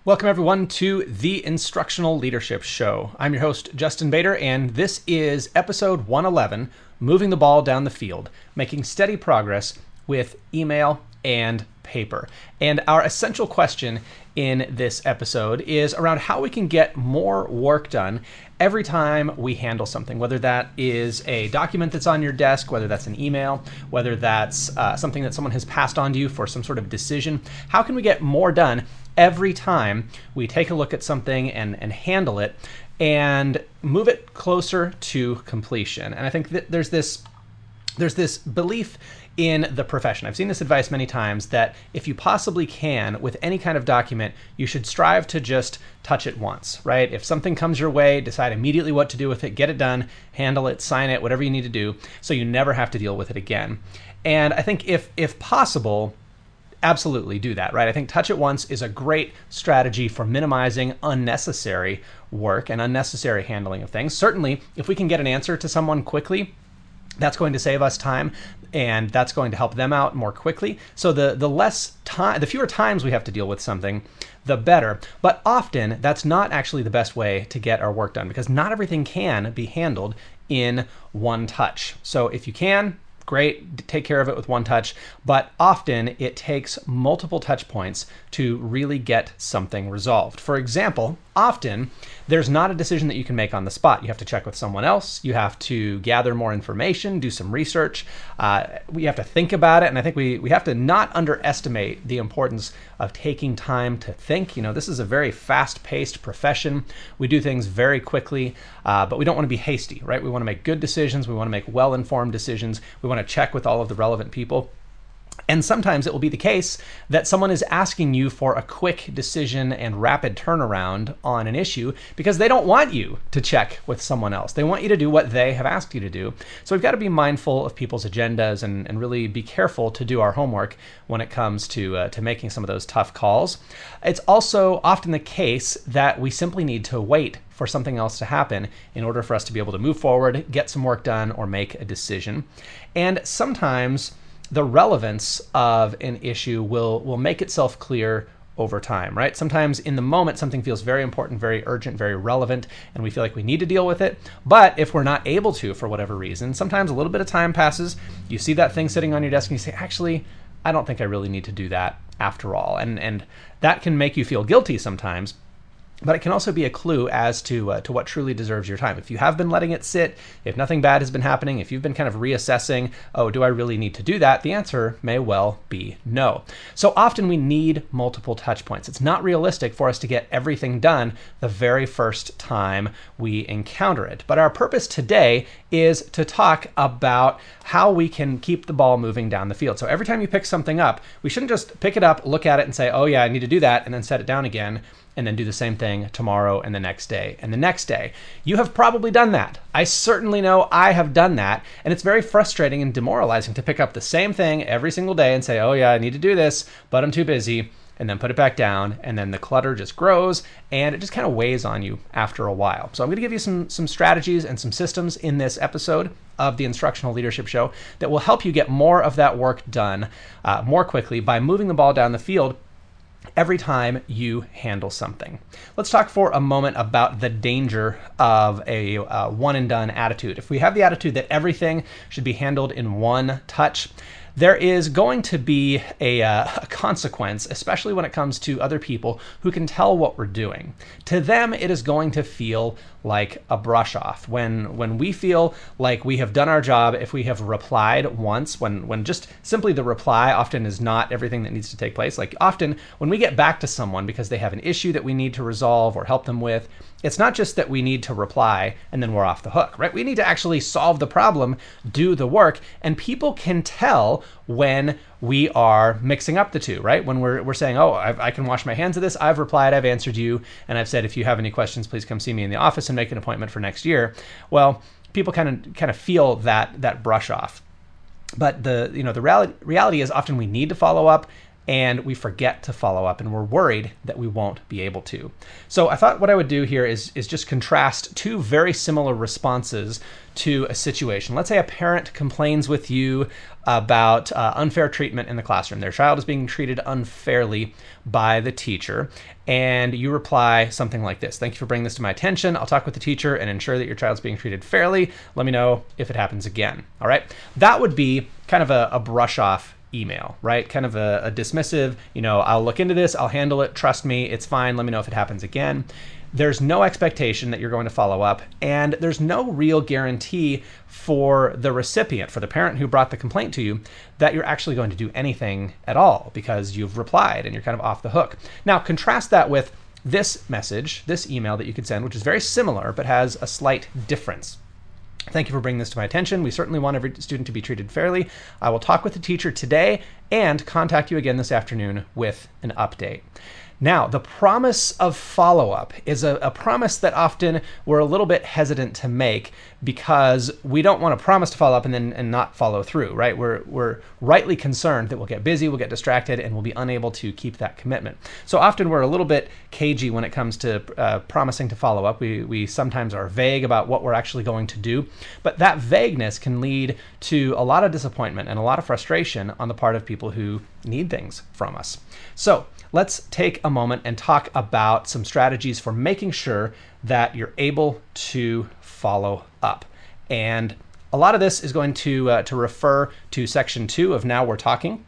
Welcome, everyone, to the Instructional Leadership Show. I'm your host, Justin Bader, and this is episode 111, Moving the Ball Down the Field, Making Steady Progress with Email and Paper. And our essential question in this episode is around how we can get more work done every time we handle something, whether that is a document that's on your desk, whether that's an email, whether that's something that someone has passed on to you for some sort of decision. How can we get more done every time we take a look at something and handle it and move it closer to completion? And I think that there's this belief in the profession. I've seen this advice many times that if you possibly can, with any kind of document, you should strive to just touch it once, right? If something comes your way, decide immediately what to do with it, get it done, handle it, sign it, whatever you need to do, so you never have to deal with it again. And I think if possible, absolutely do that, right? I think touch it once is a great strategy for minimizing unnecessary work and unnecessary handling of things. Certainly, if we can get an answer to someone quickly, that's going to save us time, and that's going to help them out more quickly. So the fewer times we have to deal with something, the better. But often that's not actually the best way to get our work done, because not everything can be handled in one touch. So if you can, great, take care of it with one touch, but often it takes multiple touch points to really get something resolved. For example, often there's not a decision that you can make on the spot. You have to check with someone else. You have to gather more information, do some research. We have to think about it, and I think we have to not underestimate the importance of taking time to think. You know, this is a very fast-paced profession. We do things very quickly, but we don't want to be hasty, right? We want to make good decisions. We want to make well-informed decisions. We want to check with all of the relevant people. And sometimes it will be the case that someone is asking you for a quick decision and rapid turnaround on an issue because they don't want you to check with someone else. They want you to do what they have asked you to do. So we've got to be mindful of people's agendas and really be careful to do our homework when it comes to making some of those tough calls. It's also often the case that we simply need to wait for something else to happen in order for us to be able to move forward, get some work done, or make a decision. And sometimes the relevance of an issue will make itself clear over time, right? Sometimes in the moment, something feels very important, very urgent, very relevant, and we feel like we need to deal with it. But if we're not able to, for whatever reason, sometimes a little bit of time passes, you see that thing sitting on your desk and you say, actually, I don't think I really need to do that after all. And that can make you feel guilty sometimes. But it can also be a clue as to what truly deserves your time. If you have been letting it sit, if nothing bad has been happening, if you've been kind of reassessing, oh, do I really need to do that? The answer may well be no. So often we need multiple touch points. It's not realistic for us to get everything done the very first time we encounter it. But our purpose today is to talk about how we can keep the ball moving down the field. So every time you pick something up, we shouldn't just pick it up, look at it, and say, oh yeah, I need to do that, and then set it down again, and then do the same thing tomorrow and the next day and the next day. You have probably done that. I certainly know I have done that. And it's very frustrating and demoralizing to pick up the same thing every single day and say, oh yeah, I need to do this, but I'm too busy, and then put it back down. And then the clutter just grows and it just kind of weighs on you after a while. So I'm going to give you some strategies and some systems in this episode of the Instructional Leadership Show that will help you get more of that work done more quickly by moving the ball down the field every time you handle something. Let's talk for a moment about the danger of a one and done attitude. If we have the attitude that everything should be handled in one touch, there is going to be a consequence, especially when it comes to other people who can tell what we're doing. To them, it is going to feel like a brush off. When we feel like we have done our job, if we have replied once, when just simply the reply often is not everything that needs to take place. Like often when we get back to someone because they have an issue that we need to resolve or help them with, it's not just that we need to reply and then we're off the hook, right? We need to actually solve the problem, do the work, and people can tell when we are mixing up the two, right? When we're saying, oh, I can wash my hands of this, I've replied, I've answered you, and I've said, if you have any questions, please come see me in the office and make an appointment for next year. Well, people kind of feel that brush off. But the reality is often we need to follow up and we forget to follow up, and we're worried that we won't be able to. So I thought what I would do here is just contrast two very similar responses to a situation. Let's say a parent complains with you about unfair treatment in the classroom. Their child is being treated unfairly by the teacher, and you reply something like this: "Thank you for bringing this to my attention. I'll talk with the teacher and ensure that your child's being treated fairly. Let me know if it happens again." All right? That would be kind of a brush off email, right? Kind of a dismissive, I'll look into this, I'll handle it, trust me, it's fine, let me know if it happens again. There's no expectation that you're going to follow up, and there's no real guarantee for the recipient, for the parent who brought the complaint to you, that you're actually going to do anything at all because you've replied and you're kind of off the hook. Now, contrast that with this message, this email that you could send, which is very similar but has a slight difference. "Thank you for bringing this to my attention. We certainly want every student to be treated fairly. I will talk with the teacher today and contact you again this afternoon with an update." Now, the promise of follow-up is a promise that often we're a little bit hesitant to make because we don't want to promise to follow up and not follow through, right? We're rightly concerned that we'll get busy, we'll get distracted, and we'll be unable to keep that commitment. So often we're a little bit cagey when it comes to promising to follow up. We sometimes are vague about what we're actually going to do, but that vagueness can lead to a lot of disappointment and a lot of frustration on the part of people who need things from us. So let's take a moment and talk about some strategies for making sure that you're able to follow up. And a lot of this is going to refer to section 2 of Now We're Talking.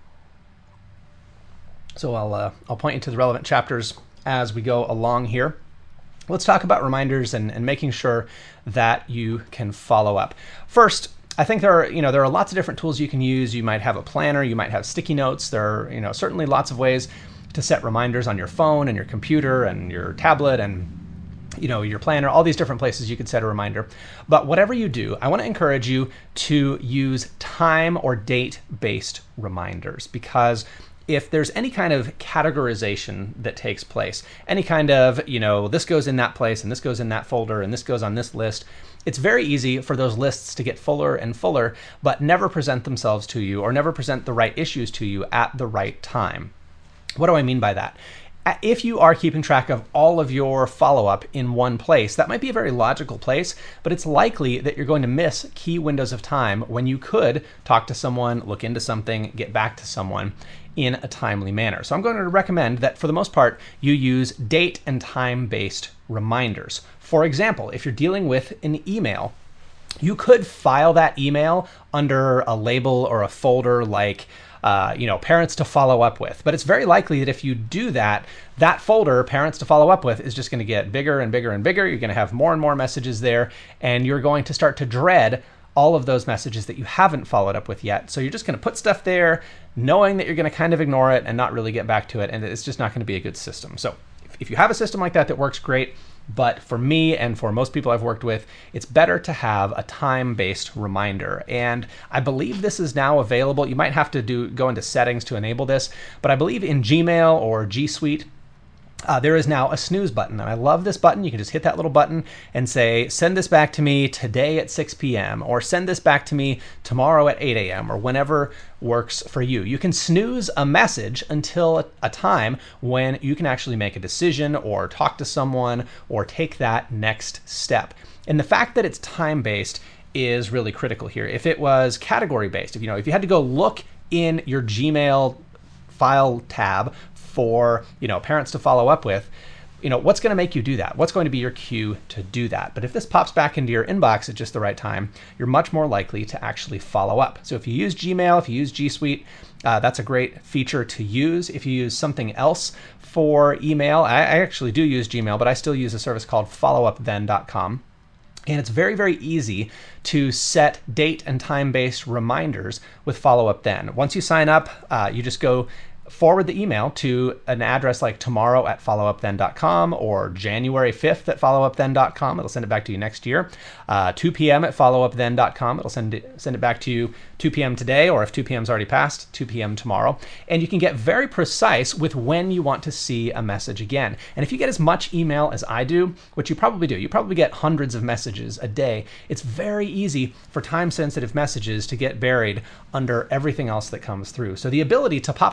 So I'll point you to the relevant chapters as we go along here. Let's talk about reminders and making sure that you can follow up. First, I think there are lots of different tools you can use. You might have a planner, you might have sticky notes. There are certainly lots of ways to set reminders on your phone and your computer and your tablet and your planner, all these different places you could set a reminder. But whatever you do, I want to encourage you to use time or date-based reminders, because if there's any kind of categorization that takes place, any kind of, this goes in that place and this goes in that folder and this goes on this list, it's very easy for those lists to get fuller and fuller, but never present themselves to you or never present the right issues to you at the right time. What do I mean by that? If you are keeping track of all of your follow-up in one place, that might be a very logical place, but it's likely that you're going to miss key windows of time when you could talk to someone, look into something, get back to someone in a timely manner. So I'm going to recommend that for the most part, you use date and time-based reminders. For example, if you're dealing with an email, you could file that email under a label or a folder like parents to follow up with. But it's very likely that if you do that, that folder, parents to follow up with, is just going to get bigger and bigger and bigger. You're going to have more and more messages there, and you're going to start to dread all of those messages that you haven't followed up with yet. So you're just going to put stuff there, knowing that you're going to kind of ignore it and not really get back to it, and it's just not going to be a good system. So if you have a system like that works, great. But for me and for most people I've worked with, it's better to have a time-based reminder. And I believe this is now available. You might have to go into settings to enable this, but I believe in Gmail or G Suite, there is now a snooze button. And I love this button. You can just hit that little button and say, send this back to me today at 6 p.m. or send this back to me tomorrow at 8 a.m. or whenever works for you. You can snooze a message until a time when you can actually make a decision or talk to someone or take that next step. And the fact that it's time-based is really critical here. If it was category-based, if you had to go look in your Gmail file tab for parents to follow up with, what's going to make you do that? What's going to be your cue to do that? But if this pops back into your inbox at just the right time, you're much more likely to actually follow up. So if you use Gmail, if you use G Suite, that's a great feature to use. If you use something else for email, I actually do use Gmail, but I still use a service called followupthen.com. And it's very, very easy to set date and time-based reminders with Follow Up Then. Once you sign up, you just go forward the email to an address like tomorrow@followupthen.com or January 5th at followupthen.com. It'll send it back to you next year. 2 p.m. at followupthen.com. It'll send it back to you 2 p.m. today, or if 2 p.m. is already passed, 2 p.m. tomorrow. And you can get very precise with when you want to see a message again. And if you get as much email as I do, which you probably do, you probably get hundreds of messages a day, it's very easy for time-sensitive messages to get buried under everything else that comes through. So the ability to pop something back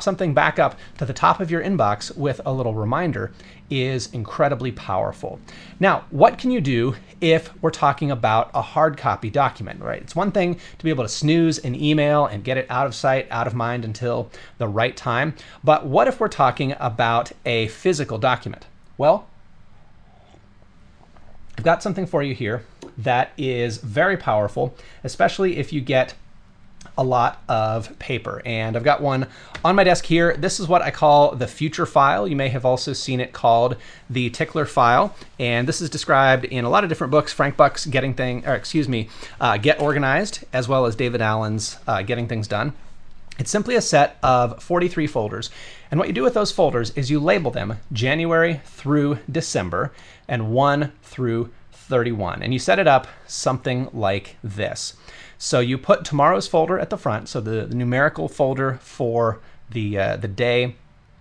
back up to the top of your inbox with a little reminder is incredibly powerful. Now, what can you do if we're talking about a hard copy document, right? It's one thing to be able to snooze an email and get it out of sight, out of mind until the right time. But what if we're talking about a physical document? Well, I've got something for you here that is very powerful, especially if you get a lot of paper. And I've got one on my desk here. This is what I call the future file. You may have also seen it called the tickler file. And this is described in a lot of different books, Frank Buck's Get Organized, as well as David Allen's Getting Things Done. It's simply a set of 43 folders. And what you do with those folders is you label them January through December and 1 through 31. And you set it up something like this. So you put tomorrow's folder at the front, so the numerical folder for the day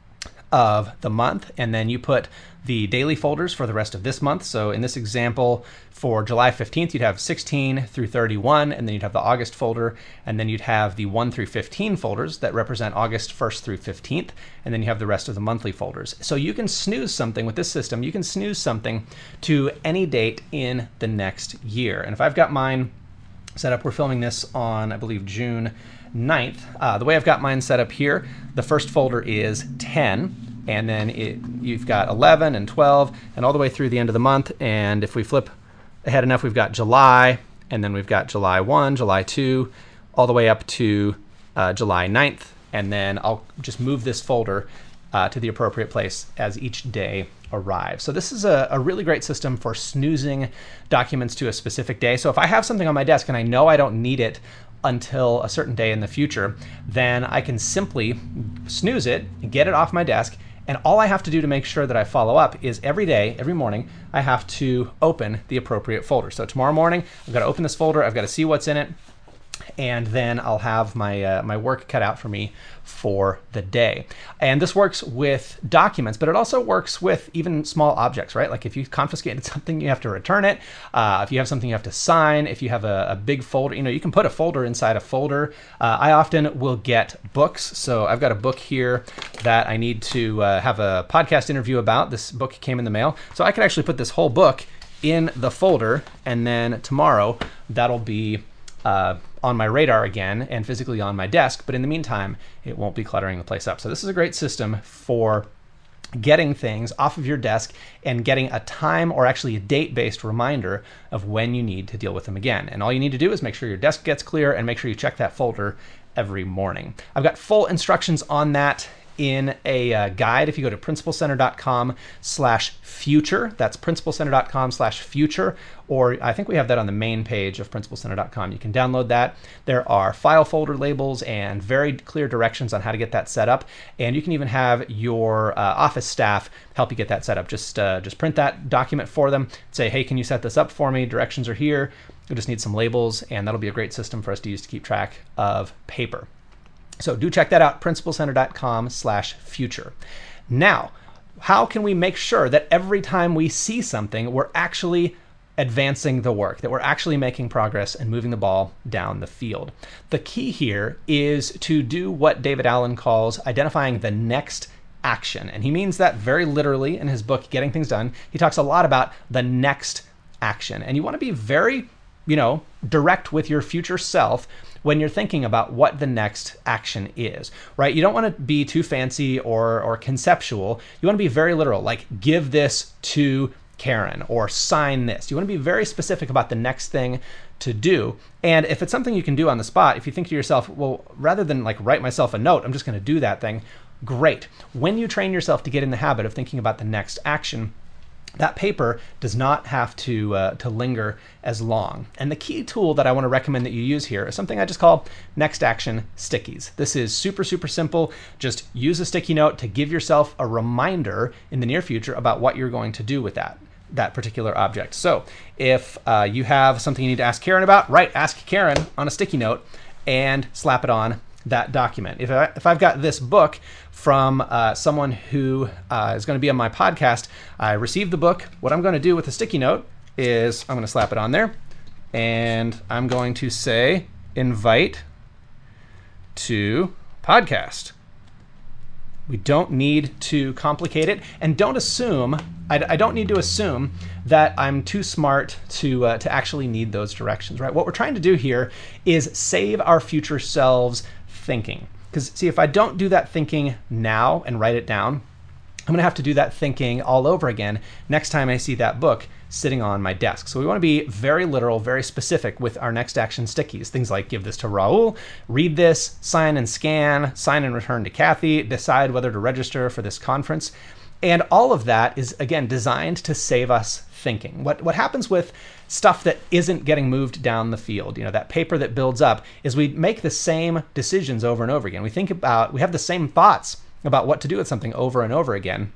of the month, and then you put the daily folders for the rest of this month. So in this example, for July 15th, you'd have 16 through 31, and then you'd have the August folder, and then you'd have the 1 through 15 folders that represent August 1st through 15th, and then you have the rest of the monthly folders. So you can snooze something with this system. You can snooze something to any date in the next year. And if I've got mine set up, we're filming this on, I believe, June 9th. The way I've got mine set up here, the first folder is 10, and then you've got 11 and 12, and all the way through the end of the month. And if we flip ahead enough, we've got July, and then we've got July 1, July 2, all the way up to July 9th, and then I'll just move this folder to the appropriate place as each day arrives. So this is a really great system for snoozing documents to a specific day. So if I have something on my desk and I know I don't need it until a certain day in the future, then I can simply snooze it and get it off my desk. And all I have to do to make sure that I follow up is every day, every morning, I have to open the appropriate folder. So tomorrow morning, I've got to open this folder, I've got to see what's in it, and then I'll have my my work cut out for me for the day. And this works with documents, but it also works with even small objects, right? Like if you confiscated something, you have to return it. If you have something you have to sign, if you have a big folder, you can put a folder inside a folder. I often will get books. So I've got a book here that I need to have a podcast interview about. This book came in the mail. So I can actually put this whole book in the folder, and then tomorrow that'll be on my radar again and physically on my desk, but in the meantime, it won't be cluttering the place up. So this is a great system for getting things off of your desk and getting a time or actually a date-based reminder of when you need to deal with them again. And all you need to do is make sure your desk gets clear and make sure you check that folder every morning. I've got full instructions on that in a guide. If you go to principalcenter.com/future, that's principalcenter.com/future, or I think we have that on the main page of principalcenter.com. You can download that. There are file folder labels and very clear directions on how to get that set up. And you can even have your office staff help you get that set up. Just print that document for them, say, hey, can you set this up for me? Directions are here. You'll just need some labels, and that'll be a great system for us to use to keep track of paper. So do check that out, principalcenter.com/future. Now, how can we make sure that every time we see something, we're actually advancing the work, that we're actually making progress and moving the ball down the field? The key here is to do what David Allen calls identifying the next action. And he means that very literally in his book, Getting Things Done. He talks a lot about the next action. And you want to be very, direct with your future self when you're thinking about what the next action is, right? You don't want to be too fancy or conceptual. You want to be very literal, like give this to Karen or sign this. You want to be very specific about the next thing to do. And if it's something you can do on the spot, if you think to yourself, well, rather than like write myself a note, I'm just going to do that thing, great. When you train yourself to get in the habit of thinking about the next action, that paper does not have to linger as long. And the key tool that I want to recommend that you use here is something I just call Next Action Stickies. This is super, super simple. Just use a sticky note to give yourself a reminder in the near future about what you're going to do with that particular object. So if you have something you need to ask Karen about, ask Karen on a sticky note and slap it on that document. If I've got this book from someone who is going to be on my podcast, I received the book. What I'm going to do with the sticky note is I'm going to slap it on there, and I'm going to say invite to podcast. We don't need to complicate it, and don't assume, I don't need to assume that I'm too smart to actually need those directions, right? What we're trying to do here is save our future selves thinking. Because see, if I don't do that thinking now and write it down, I'm going to have to do that thinking all over again next time I see that book sitting on my desk. So we want to be very literal, very specific with our next action stickies. Things like give this to Raul, read this, sign and scan, sign and return to Kathy, decide whether to register for this conference. And all of that is, again, designed to save us thinking. What happens with stuff that isn't getting moved down the field, that paper that builds up, is we make the same decisions over and over again. We have the same thoughts about what to do with something over and over again.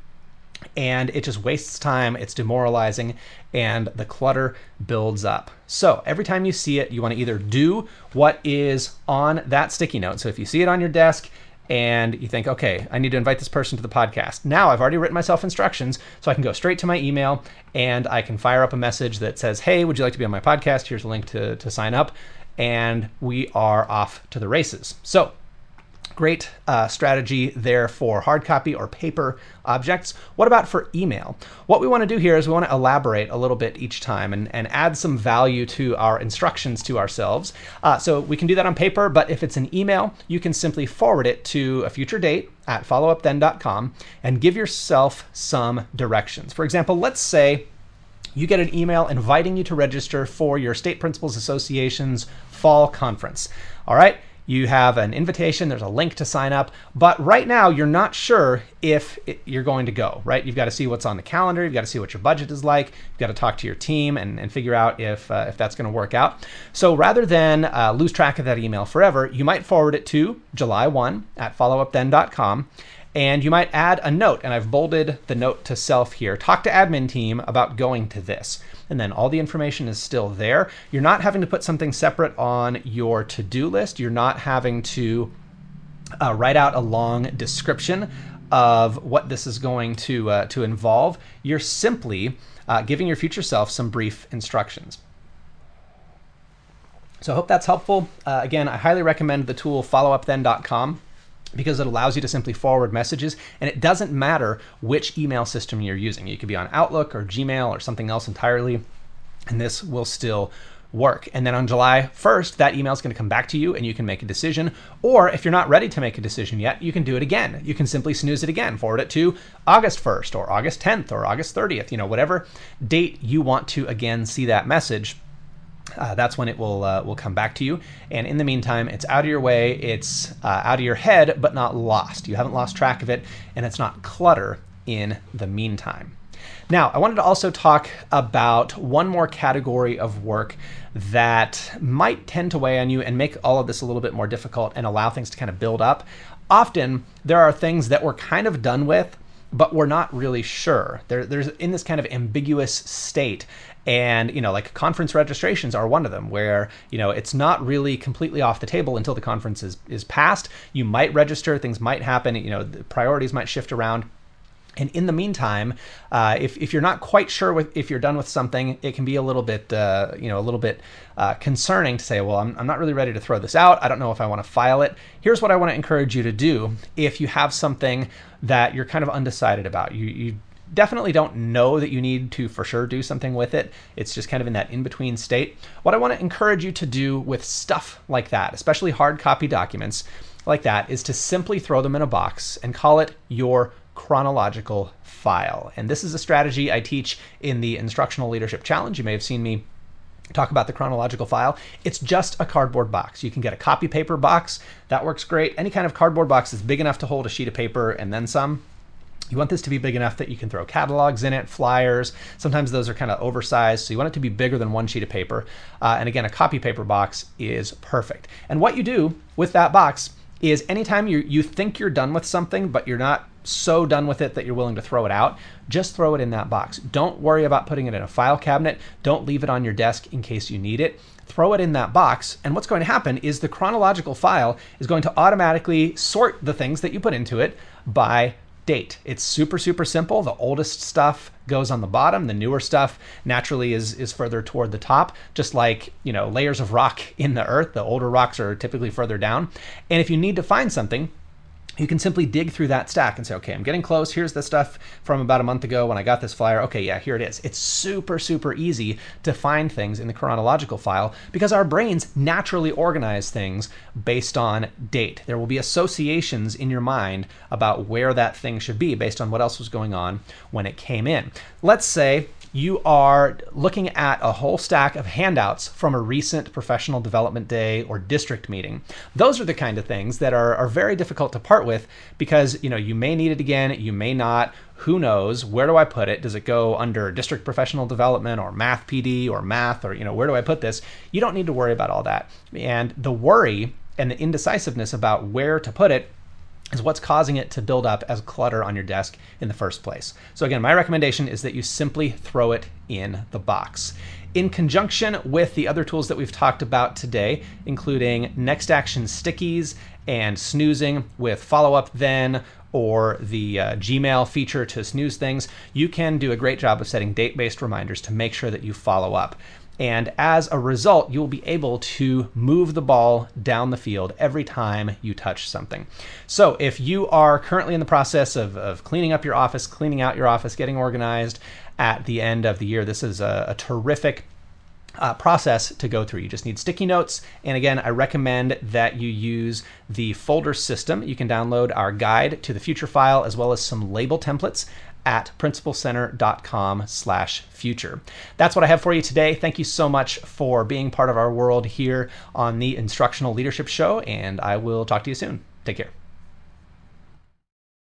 And it just wastes time, it's demoralizing, and the clutter builds up. So every time you see it, you want to either do what is on that sticky note. So if you see it on your desk and you think, okay, I need to invite this person to the podcast. Now I've already written myself instructions, so I can go straight to my email and I can fire up a message that says, hey, would you like to be on my podcast? Here's a link to sign up. And we are off to the races. So great strategy there for hard copy or paper objects. What about for email? What we want to do here is we want to elaborate a little bit each time and add some value to our instructions to ourselves. So we can do that on paper, but if it's an email, you can simply forward it to a future date at followupthen.com and give yourself some directions. For example, let's say you get an email inviting you to register for your State Principals Association's fall conference. All right. You have an invitation, there's a link to sign up, but right now you're not sure if you're going to go, right? You've got to see what's on the calendar, you've got to see what your budget is like, you've got to talk to your team and figure out if that's going to work out. So rather than lose track of that email forever, you might forward it to July 1 at followupthen.com. And you might add a note, and I've bolded the note to self here. Talk to admin team about going to this. And then all the information is still there. You're not having to put something separate on your to-do list. You're not having to write out a long description of what this is going to involve. You're simply giving your future self some brief instructions. So I hope that's helpful. Again, I highly recommend the tool followupthen.com. because it allows you to simply forward messages, and it doesn't matter which email system you're using. You could be on Outlook or Gmail or something else entirely, and this will still work. And then on July 1st, that email is going to come back to you and you can make a decision. Or if you're not ready to make a decision yet, you can do it again. You can simply snooze it again, forward it to August 1st or August 10th or August 30th, whatever date you want to again see that message. That's when it will come back to you. And in the meantime, it's out of your way, it's out of your head, but not lost. You haven't lost track of it, and it's not clutter in the meantime. Now, I wanted to also talk about one more category of work that might tend to weigh on you and make all of this a little bit more difficult and allow things to kind of build up. Often, there are things that we're kind of done with, but we're not really sure. There's in this kind of ambiguous state. And, like conference registrations are one of them where, it's not really completely off the table until the conference is passed. You might register, things might happen, the priorities might shift around. And in the meantime, if you're not quite sure if you're done with something, it can be a little bit, concerning to say, well, I'm not really ready to throw this out. I don't know if I want to file it. Here's what I want to encourage you to do if you have something that you're kind of undecided about. You definitely don't know that you need to for sure do something with it. It's just kind of in that in-between state. What I want to encourage you to do with stuff like that, especially hard copy documents like that, is to simply throw them in a box and call it your chronological file. And this is a strategy I teach in the Instructional Leadership Challenge. You may have seen me talk about the chronological file. It's just a cardboard box. You can get a copy paper box. That works great. Any kind of cardboard box that's big enough to hold a sheet of paper and then some. You want this to be big enough that you can throw catalogs in it, flyers. Sometimes those are kind of oversized, so you want it to be bigger than one sheet of paper. And again, a copy paper box is perfect. And what you do with that box is anytime you think you're done with something, but you're not so done with it that you're willing to throw it out, just throw it in that box. Don't worry about putting it in a file cabinet. Don't leave it on your desk in case you need it. Throw it in that box, and what's going to happen is the chronological file is going to automatically sort the things that you put into it by date. It's super, super simple. The oldest stuff goes on the bottom. The newer stuff naturally is further toward the top, just like, layers of rock in the earth. The older rocks are typically further down. And if you need to find something, you can simply dig through that stack and say, okay, I'm getting close. Here's the stuff from about a month ago when I got this flyer. Okay, yeah, here it is. It's super, super easy to find things in the chronological file because our brains naturally organize things based on date. There will be associations in your mind about where that thing should be based on what else was going on when it came in. Let's say you are looking at a whole stack of handouts from a recent professional development day or district meeting. Those are the kind of things that are very difficult to part with because you may need it again, you may not. Who knows? Where do I put it? Does it go under district professional development or math PD or math, or where do I put this? You don't need to worry about all that. And the worry and the indecisiveness about where to put it is what's causing it to build up as clutter on your desk in the first place. So again, my recommendation is that you simply throw it in the box. In conjunction with the other tools that we've talked about today, including next action stickies and snoozing with follow up then, or the Gmail feature to snooze things, you can do a great job of setting date-based reminders to make sure that you follow up. And as a result, you'll be able to move the ball down the field every time you touch something. So if you are currently in the process of cleaning up your office, cleaning out your office, getting organized at the end of the year, this is a terrific process to go through. You just need sticky notes. And again, I recommend that you use the folder system. You can download our guide to the future file as well as some label templates at principalcenter.com/future. That's what I have for you today. Thank you so much for being part of our world here on the Instructional Leadership Show, and I will talk to you soon. Take care.